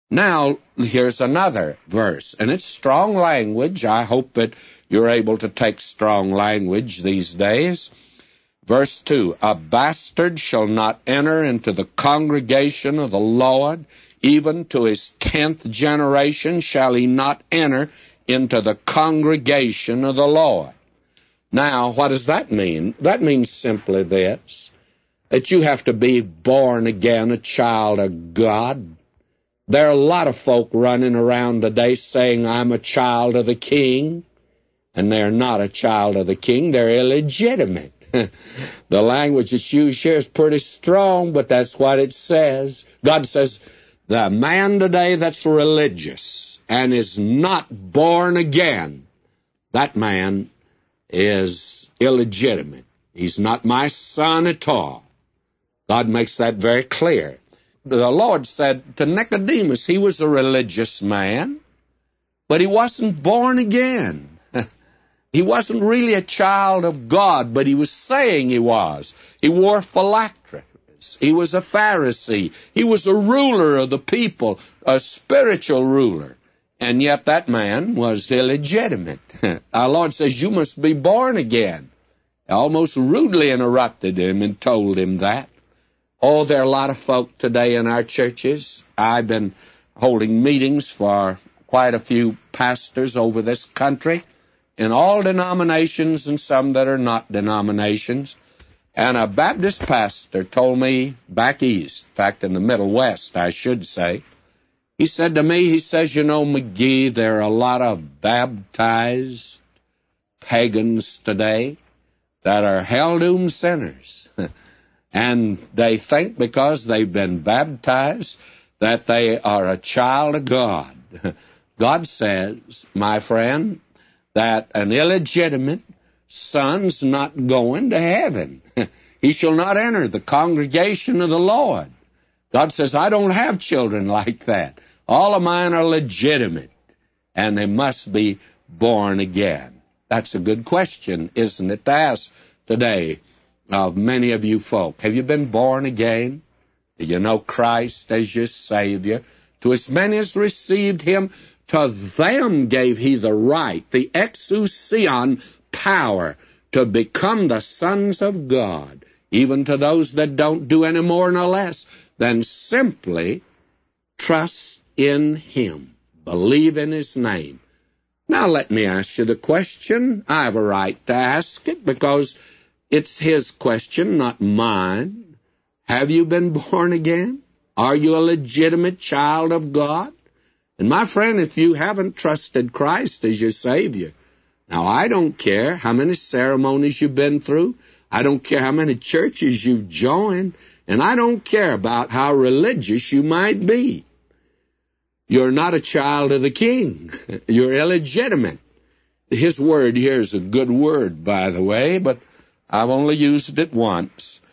Now, here's another verse, and it's strong language. I hope that you're able to take strong language these days. Verse 2, a bastard shall not enter into the congregation of the Lord, even to his 10th generation shall he not enter into the congregation of the Lord. Now, what does that mean? That means simply this, that you have to be born again, a child of God. There are a lot of folk running around today saying, I'm a child of the King, and they're not a child of the King. They're illegitimate. The language that's used here is pretty strong, but that's what it says. God says, the man today that's religious and is not born again, that man is illegitimate. He's not my son at all. God makes that very clear. The Lord said to Nicodemus, he was a religious man, but he wasn't born again. He wasn't really a child of God, but he was saying he was. He wore phylacteries. He was a Pharisee. He was a ruler of the people, a spiritual ruler. And yet that man was illegitimate. Our Lord says, you must be born again. Almost rudely interrupted him and told him that. Oh, there are a lot of folk today in our churches. I've been holding meetings for quite a few pastors over this country, in all denominations and some that are not denominations. And a Baptist pastor told me back east, in fact in the Middle West, I should say, he said to me, he says, you know, McGee, there are a lot of baptized pagans today that are hell-doomed sinners. And they think because they've been baptized that they are a child of God. God says, my friend, that an illegitimate son's not going to heaven. He shall not enter the congregation of the Lord. God says, I don't have children like that. All of mine are legitimate, and they must be born again. That's a good question, isn't it, to ask today of many of you folk. Have you been born again? Do you know Christ as your Savior? To as many as received him, to them gave he the right, the exousion power, to become the sons of God, even to those that don't do any more nor less than simply trust in him, believe in his name. Now let me ask you the question. I have a right to ask it because it's his question, not mine. Have you been born again? Are you a legitimate child of God? And my friend, if you haven't trusted Christ as your Savior, now I don't care how many ceremonies you've been through, I don't care how many churches you've joined, and I don't care about how religious you might be. You're not a child of the King. You're illegitimate. His word here is a good word, by the way, but I've only used it once.